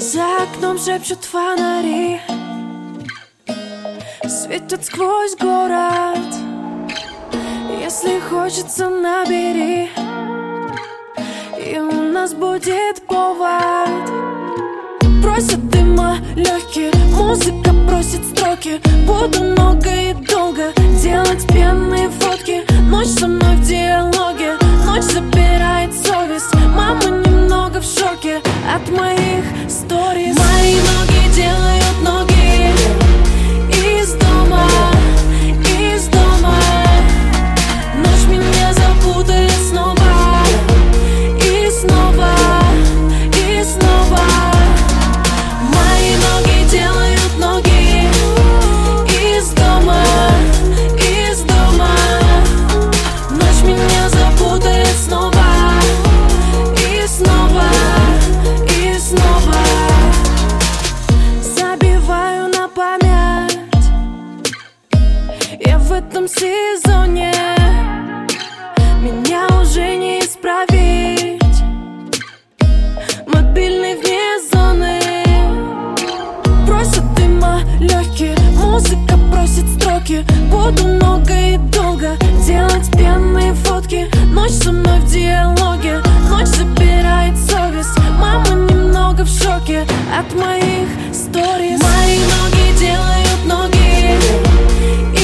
За окном шепчут фонари, светят сквозь город. Если хочется, набери, и у нас будет повод. Просят дыма легкие, музыка просит строки. Буду много и долго делать пьяные фотки. Ночь со мной в диалоге, ночь забирает совесть. Мама немного в шоке от моих сториз. Мои ноги делают ноги из дома, из дома. Ночь меня запутает снова и снова, и снова. Мои ноги делают ноги из дома, из дома. Ночь меня запутает снова и снова, и снова. Забиваю на память, я в этом сезоне. Меня уже не исправить, мобильный вне зоны. Просят дыма легкие, музыка просит строки. Буду много и долго делать пьяные фотки. Ночь со мной в диалоге, ночь забирает совесть. Мама немного в шоке от моих сториз. Мои ноги делают ноги